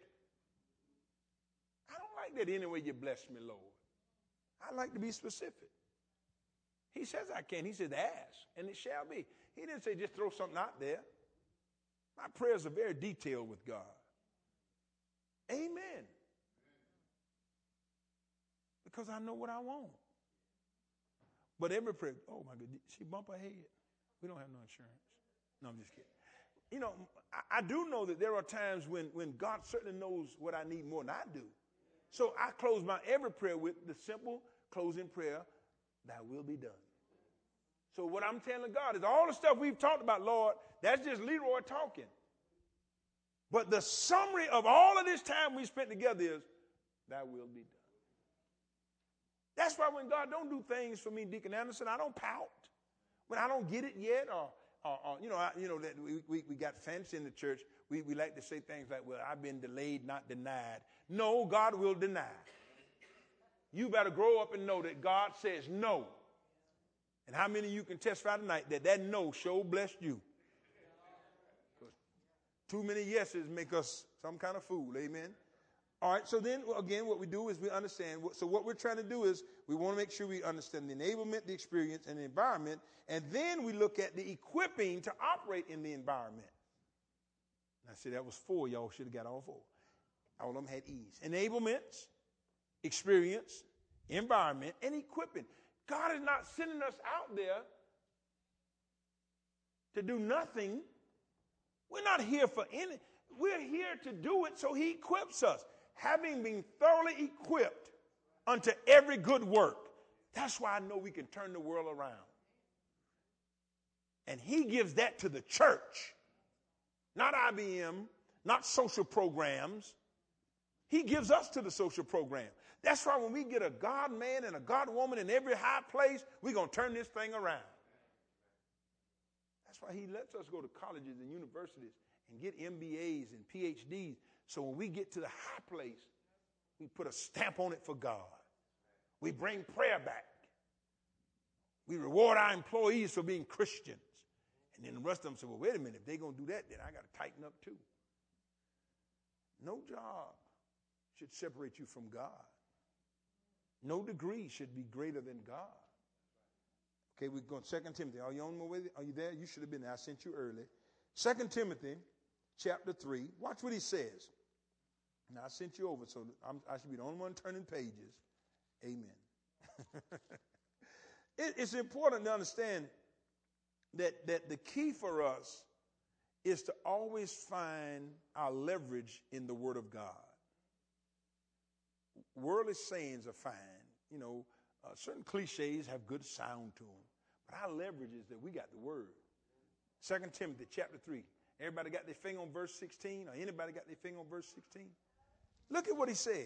I don't like that any way you bless me, Lord. I like to be specific. He says I can. He says ask, and it shall be. He didn't say just throw something out there. My prayers are very detailed with God. Amen. because I know what I want. But every prayer, oh my God, she bump her head. We don't have no insurance. No, I'm just kidding. You know, I, I do know that there are times when, when God certainly knows what I need more than I do. So I close my every prayer with the simple closing prayer, thy will be done. So what I'm telling God is all the stuff we've talked about, Lord, that's just Leroy talking. But the summary of all of this time we spent together is, thy will be done. That's why when God don't do things for me, Deacon Anderson, I don't pout. When I don't get it yet, or, or, or you know, I, you know that we, we, we got fancy in the church. We, we like to say things like, well, I've been delayed, not denied. No, God will deny. You better grow up and know that God says no. And how many of you can testify tonight that that no sure blessed you? Too many yeses make us some kind of fool. Amen. All right. So then again, what we do is we understand. So what we're trying to do is we want to make sure we understand the enablement, the experience, and the environment. And then we look at the equipping to operate in the environment. And I said that was four. Y'all should have got all four. All of them had E's. Enablement, experience, environment, and equipping. God is not sending us out there to do nothing. We're not here for any. We're here to do it so he equips us. Having been thoroughly equipped unto every good work. That's why I know we can turn the world around. And he gives that to the church. Not I B M, not social programs. He gives us to the social program. That's why when we get a God man and a God woman in every high place, we're going to turn this thing around. That's why he lets us go to colleges and universities and get M B As and P H Ds. So when we get to the high place, we put a stamp on it for God. We bring prayer back. We reward our employees for being Christians. And then the rest of them say, well, wait a minute. If they're going to do that, then I got to tighten up too. No job should separate you from God. No degree should be greater than God. Okay, we're going to Second Timothy. Are you on my way? Are you there? You should have been there. I sent you early. Second Timothy chapter three. Watch what he says. Now, I sent you over, so I'm, I should be the only one turning pages. Amen. it, it's important to understand that, that the key for us is to always find our leverage in the Word of God. Worldly sayings are fine. You know, uh, certain cliches have good sound to them. But our leverage is that we got the Word. Second Timothy chapter three. Everybody got their finger on verse sixteen? Or anybody got their finger on verse sixteen? Look at what he says.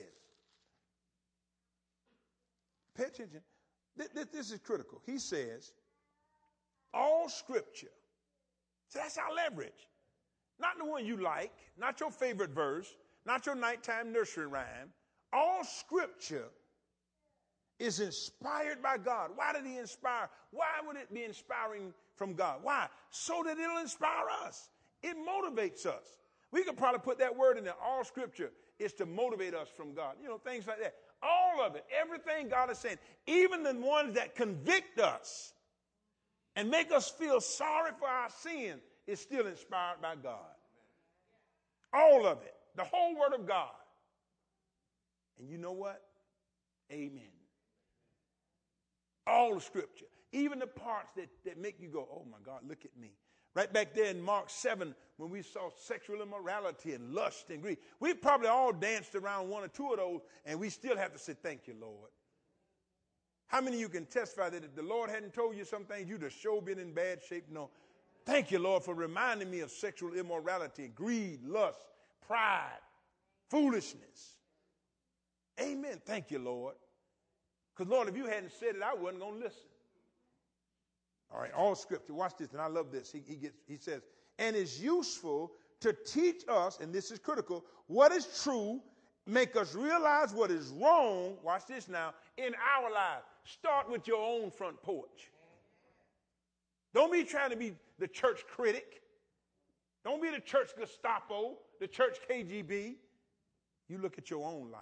Pay attention. This, this is critical. He says, all scripture. So that's our leverage. Not the one you like, not your favorite verse, not your nighttime nursery rhyme. All scripture is inspired by God. Why did he inspire? Why would it be inspiring from God? Why? So that it'll inspire us. It motivates us. We could probably put that word in there. All scripture is to motivate us from God. You know, things like that. All of it, everything God is saying, even the ones that convict us and make us feel sorry for our sin, is still inspired by God. All of it. The whole word of God. And you know what? Amen. All the scripture. Even the parts that, that make you go, oh my God, look at me. Right back there in Mark seven, when we saw sexual immorality and lust and greed, we probably all danced around one or two of those, and we still have to say, thank you, Lord. How many of you can testify that if the Lord hadn't told you some things, you'd have sure been in bad shape? No. Thank you, Lord, for reminding me of sexual immorality, greed, lust, pride, foolishness. Amen. Thank you, Lord. Because, Lord, if you hadn't said it, I wasn't going to listen. All right, all scripture. Watch this, and I love this. He, he, gets, he says, and is useful to teach us, and this is critical, what is true, make us realize what is wrong, watch this now, in our lives. Start with your own front porch. Don't be trying to be the church critic. Don't be the church Gestapo, the church K G B. You look at your own life.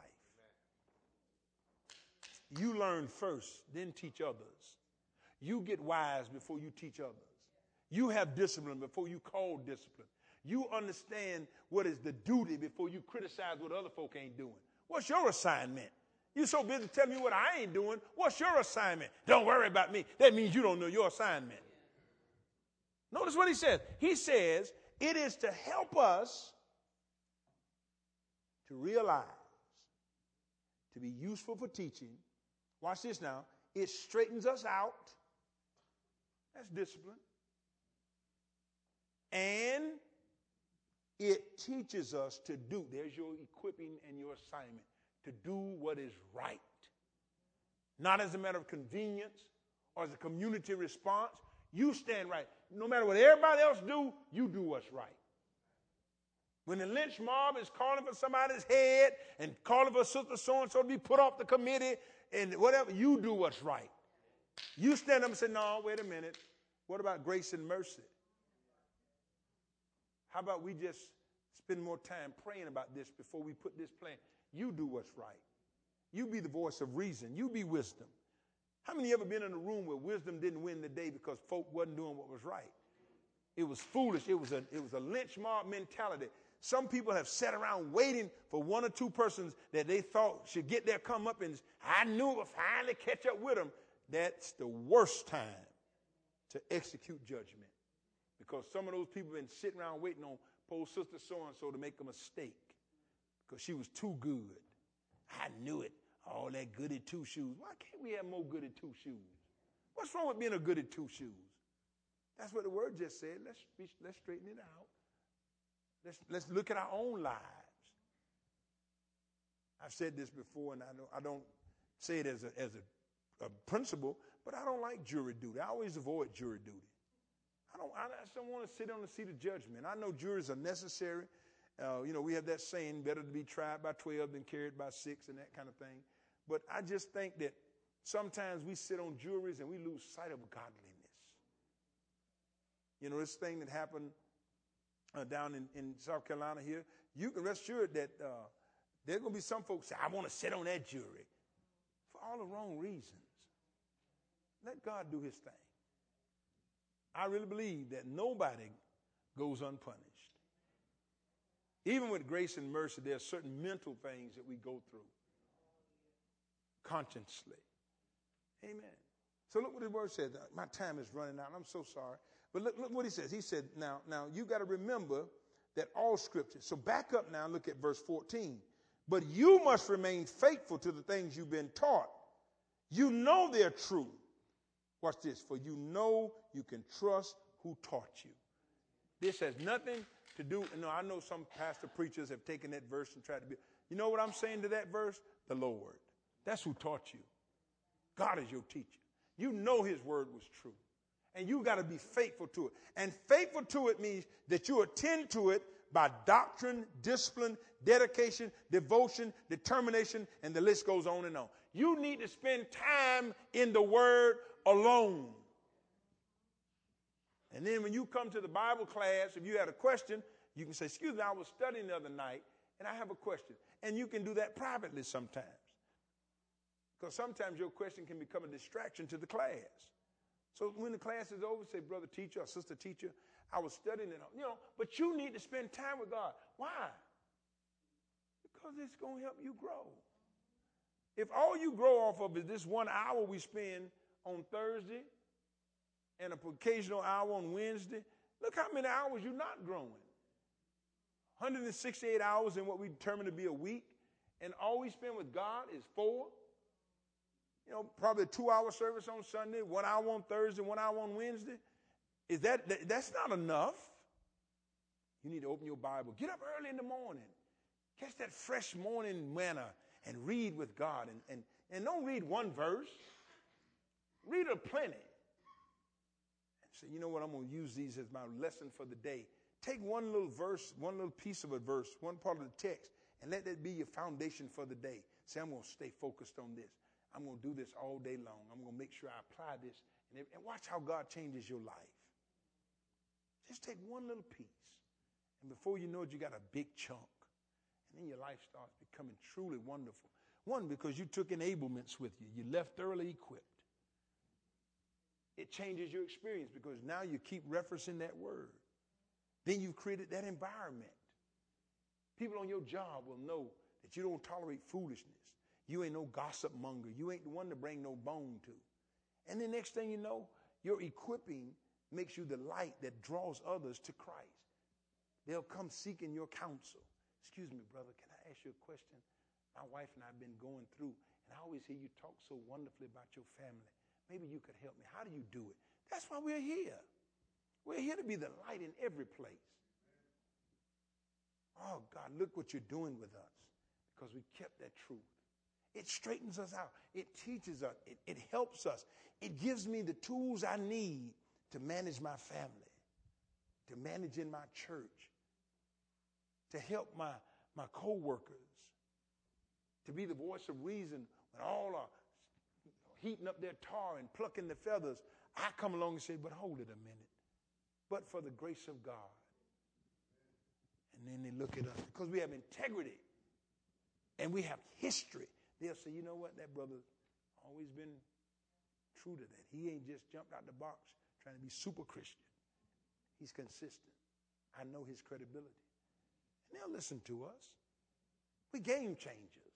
You learn first, then teach others. You get wise before you teach others. You have discipline before you call discipline. You understand what is the duty before you criticize what other folk ain't doing. What's your assignment? You're so busy telling me what I ain't doing. What's your assignment? Don't worry about me. That means you don't know your assignment. Notice what he says. He says it is to help us to realize, to be useful for teaching. Watch this now. It straightens us out. That's discipline. And it teaches us to do. There's your equipping and your assignment. To do what is right. Not as a matter of convenience or as a community response. You stand right. No matter what everybody else do, you do what's right. When the lynch mob is calling for somebody's head and calling for sister so-and-so to be put off the committee and whatever, you do what's right. You stand up and say, no, wait a minute. What about grace and mercy? How about we just spend more time praying about this before we put this plan? You do what's right. You be the voice of reason. You be wisdom. How many ever been in a room where wisdom didn't win the day because folk wasn't doing what was right? It was foolish. It was a, it was a lynch mob mentality. Some people have sat around waiting for one or two persons that they thought should get their comeuppance. I knew it would finally catch up with them. That's the worst time to execute judgment. Because some of those people have been sitting around waiting on poor sister so-and-so to make a mistake. Because she was too good. I knew it. All that goody two-shoes. Why can't we have more goody two-shoes? What's wrong with being a goody two-shoes? That's what the word just said. Let's, be, let's straighten it out. Let's, let's look at our own lives. I've said this before, and I don't, I don't say it as, a, as a, a principle, but I don't like jury duty. I always avoid jury duty. I don't, I just don't want to sit on the seat of judgment. I know juries are necessary. Uh, you know, we have that saying, better to be tried by twelve than carried by six and that kind of thing. But I just think that sometimes we sit on juries and we lose sight of godliness. You know, this thing that happened uh, down in, in South Carolina here, you can rest assured that uh, there are going to be some folks say, I want to sit on that jury for all the wrong reasons. Let God do his thing. I really believe that nobody goes unpunished. Even with grace and mercy, there are certain mental things that we go through consciously. Amen. So look what the word said. My time is running out. I'm so sorry. But look, look what he says. He said, now, now you got to remember that all scripture. So back up now and look at verse fourteen. But you must remain faithful to the things you've been taught. You know they're true. Watch this. For you know you can trust who taught you. This has nothing to do. No, I know some pastor preachers have taken that verse and tried to be. You know what I'm saying to that verse? The Lord. That's who taught you. God is your teacher. You know his word was true. And you got to be faithful to it. And faithful to it means that you attend to it by doctrine, discipline, dedication, devotion, determination, and the list goes on and on. You need to spend time in the word alone. And then when you come to the Bible class, if you had a question, you can say, excuse me, I was studying the other night, and I have a question. And you can do that privately sometimes. Because sometimes your question can become a distraction to the class. So when the class is over, say, brother teacher or sister teacher, I was studying it. You know, but you need to spend time with God. Why? Because it's going to help you grow. If all you grow off of is this one hour we spend on Thursday and an occasional hour on Wednesday, look how many hours you're not growing. one hundred sixty-eight hours in what we determine to be a week, and all we spend with God is four. You know, probably a two-hour service on Sunday, one hour on Thursday, one hour on Wednesday. Is that, that that's not enough? You need to open your Bible. Get up early in the morning. Catch that fresh morning manna and read with God. And, and, and don't read one verse. Read a plenty. And say, you know what, I'm going to use these as my lesson for the day. Take one little verse, one little piece of a verse, one part of the text, and let that be your foundation for the day. Say, I'm going to stay focused on this. I'm going to do this all day long. I'm going to make sure I apply this. And, and watch how God changes your life. Just take one little piece. And before you know it, you got a big chunk. And then your life starts becoming truly wonderful. One, because you took enablements with you. You left thoroughly equipped. It changes your experience because now you keep referencing that word. Then you've created that environment. People on your job will know that you don't tolerate foolishness. You ain't no gossip monger. You ain't the one to bring no bone to. And the next thing you know, your equipping makes you the light that draws others to Christ. They'll come seeking your counsel. Excuse me, brother, can I ask you a question? My wife and I have been going through, and I always hear you talk so wonderfully about your family. Maybe you could help me. How do you do it? That's why we're here. We're here to be the light in every place. Oh, God, look what you're doing with us because we kept that truth. It straightens us out. It teaches us. It, it helps us. It gives me the tools I need to manage my family, to manage in my church, to help my, my co-workers, to be the voice of reason when all are heating up their tar and plucking the feathers. I come along and say, but hold it a minute. But for the grace of God. And then they look at us because we have integrity and we have history. They'll say, you know what, that brother's always been true to that. He ain't just jumped out the box trying to be super Christian. He's consistent. I know his credibility. And they'll listen to us. We game changers.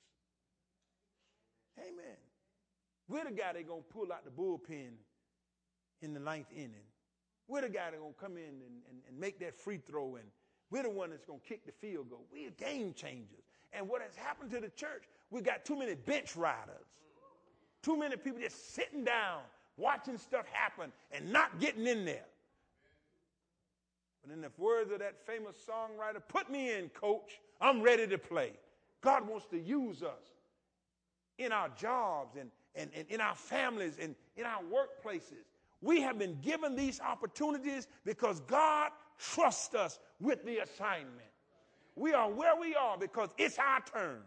Amen. We're the guy that's going to pull out the bullpen in the ninth inning. We're the guy that's going to come in and, and, and make that free throw, and we're the one that's going to kick the field goal. We're game changers. And what has happened to the church, we got too many bench riders. Too many people just sitting down, watching stuff happen and not getting in there. But in the words of that famous songwriter, put me in, coach. I'm ready to play. God wants to use us in our jobs and, and, and in our families and in our workplaces. We have been given these opportunities because God trusts us with the assignment. We are where we are because it's our turn.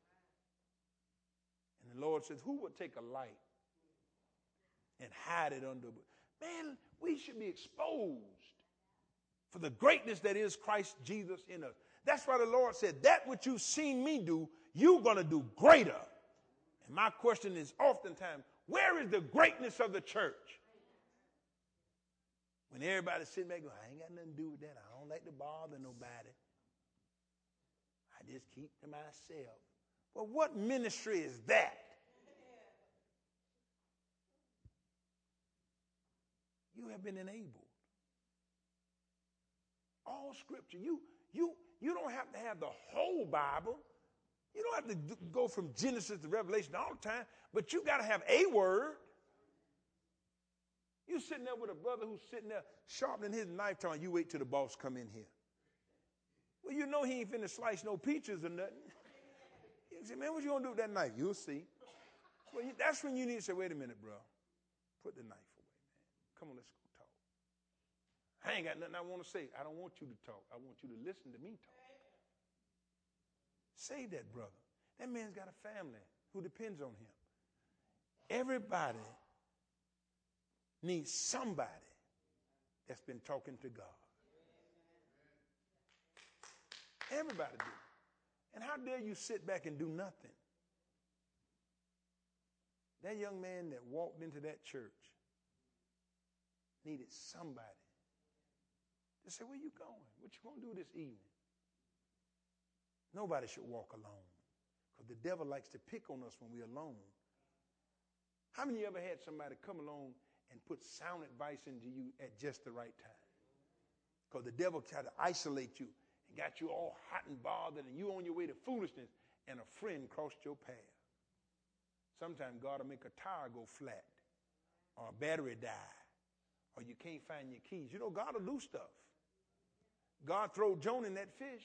And the Lord says, who would take a light and hide it under? Man, we should be exposed for the greatness that is Christ Jesus in us. That's why the Lord said, that which you've seen me do, you're going to do greater. And my question is oftentimes, where is the greatness of the church? When everybody's sitting back going, I ain't got nothing to do with that. I don't like to bother nobody. I just keep to myself. Well, what ministry is that? You have been enabled. All scripture. You, you, you don't have to have the whole Bible. You don't have to do, go from Genesis to Revelation all the time, but you got to have a word. You sitting there with a brother who's sitting there sharpening his knife, telling you wait till the boss come in here. Well, you know he ain't finna slice no peaches or nothing. You say, man, what you gonna do with that knife? You'll see. Well, you, that's when you need to say, wait a minute, bro. Put the knife away, man. Come on, let's go talk. I ain't got nothing I want to say. I don't want you to talk. I want you to listen to me talk. Save that brother. That man's got a family who depends on him. Everybody needs somebody that's been talking to God. Everybody do. And how dare you sit back and do nothing? That young man that walked into that church needed somebody to say, where you going? What you going to do this evening? Nobody should walk alone because the devil likes to pick on us when we're alone. How many of you ever had somebody come along and put sound advice into you at just the right time? Because the devil tried to isolate you and got you all hot and bothered and you on your way to foolishness and a friend crossed your path. Sometimes God will make a tire go flat or a battery die or you can't find your keys. You know, God will do stuff. God threw Jonah in that fish.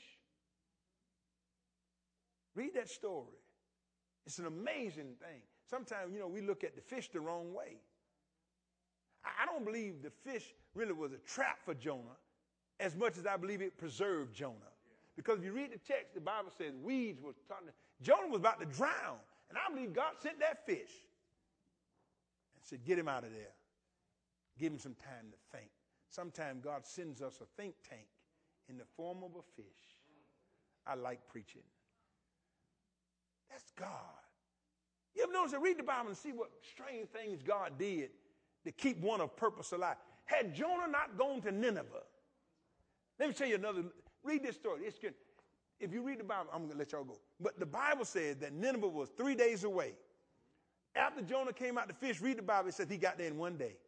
Read that story. It's an amazing thing. Sometimes, you know, we look at the fish the wrong way. I don't believe the fish really was a trap for Jonah as much as I believe it preserved Jonah. Because if you read the text, the Bible says weeds was starting to, Jonah was about to drown. And I believe God sent that fish and said, get him out of there. Give him some time to think. Sometimes God sends us a think tank in the form of a fish. I like preaching. That's God. You ever notice that? Read the Bible and see what strange things God did to keep one of purpose alive. Had Jonah not gone to Nineveh, let me tell you another, read this story. It's good. if you read the Bible, I'm going to let y'all go. But the Bible says that Nineveh was three days away. After Jonah came out to fish, read the Bible, it says he got there in one day.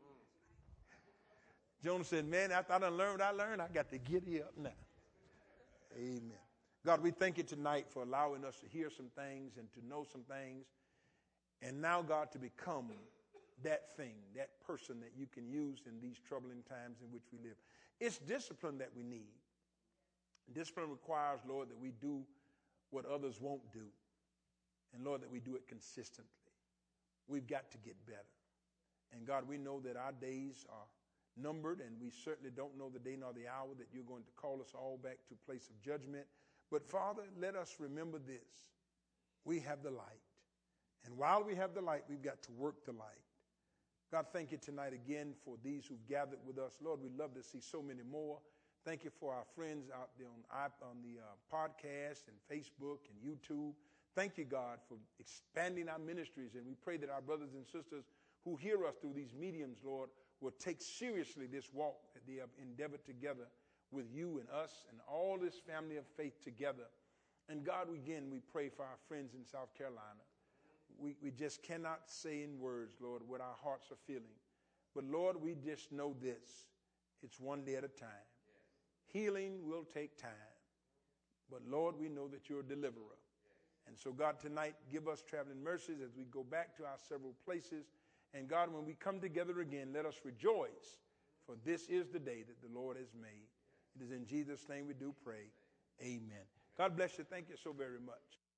Jonah said, man, after I done learned what I learned, I got to giddy up now. Amen. God, we thank you tonight for allowing us to hear some things and to know some things. And now, God, to become that thing, that person that you can use in these troubling times in which we live. It's discipline that we need. Discipline requires, Lord, that we do what others won't do. And, Lord, that we do it consistently. We've got to get better. And, God, we know that our days are numbered, and we certainly don't know the day nor the hour that you're going to call us all back to a place of judgment. But, Father, let us remember this. We have the light. And while we have the light, we've got to work the light. God, thank you tonight again for these who've gathered with us. Lord, we'd love to see so many more. Thank you for our friends out there on, on the uh, podcast and Facebook and YouTube. Thank you, God, for expanding our ministries. And we pray that our brothers and sisters who hear us through these mediums, Lord, will take seriously this walk that they have endeavored together with you and us and all this family of faith together. And God, again, we pray for our friends in South Carolina. We, we just cannot say in words, Lord, what our hearts are feeling. But, Lord, we just know this. It's one day at a time. Healing will take time. But, Lord, we know that you're a deliverer. And so, God, tonight, give us traveling mercies as we go back to our several places. And, God, when we come together again, let us rejoice. For this is the day that the Lord has made. It is in Jesus' name we do pray. Amen. God bless you. Thank you so very much.